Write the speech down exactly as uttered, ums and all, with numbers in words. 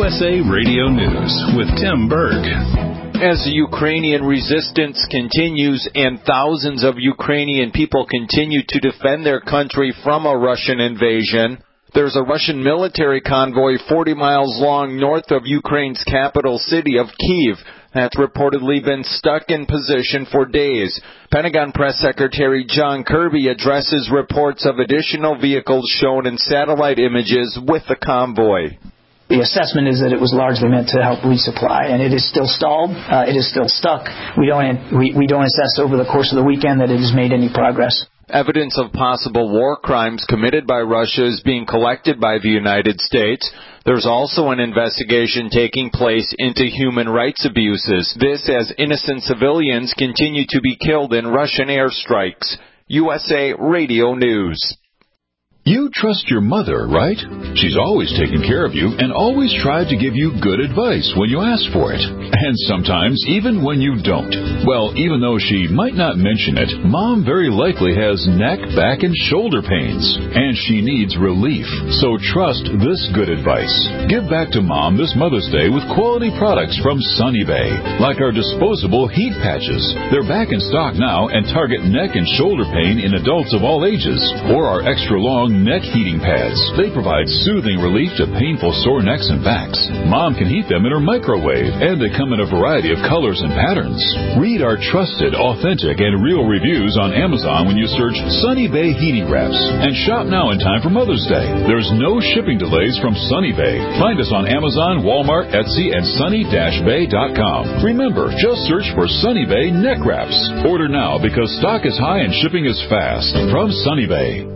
U S A Radio News with Tim Berg. As the Ukrainian resistance continues and thousands of Ukrainian people continue to defend their country from a Russian invasion, there's a Russian military convoy forty miles long north of Ukraine's capital city of Kyiv that's reportedly been stuck in position for days. Pentagon Press Secretary John Kirby addresses reports of additional vehicles shown in satellite images with the convoy. The assessment is that it was largely meant to help resupply, and it is still stalled. Uh, it is still stuck. We don't we, we don't assess over the course of the weekend that it has made any progress. Evidence of possible war crimes committed by Russia is being collected by the United States. There's also an investigation taking place into human rights abuses. This as innocent civilians continue to be killed in Russian airstrikes. U S A Radio News. You trust your mother, right? She's always taken care of you and always tried to give you good advice when you ask for it. And sometimes even when you don't. Well, even though she might not mention it, Mom very likely has neck, back, and shoulder pains. And she needs relief. So trust this good advice. Give back to Mom this Mother's Day with quality products from Sunny Bay. Like our disposable heat patches. They're back in stock now and target neck and shoulder pain in adults of all ages. Or our extra long neck heating pads. They provide soothing relief to painful sore necks and backs. Mom can heat them in her microwave, and they come in a variety of colors and patterns. Read our trusted, authentic, and real reviews on Amazon when you search Sunny Bay Heating Wraps. And shop now in time for Mother's Day. There's no shipping delays from Sunny Bay. Find us on Amazon, Walmart, Etsy, and sunny dash bay dot com. Remember, just search for Sunny Bay Neck Wraps. Order now because stock is high and shipping is fast. From Sunny Bay.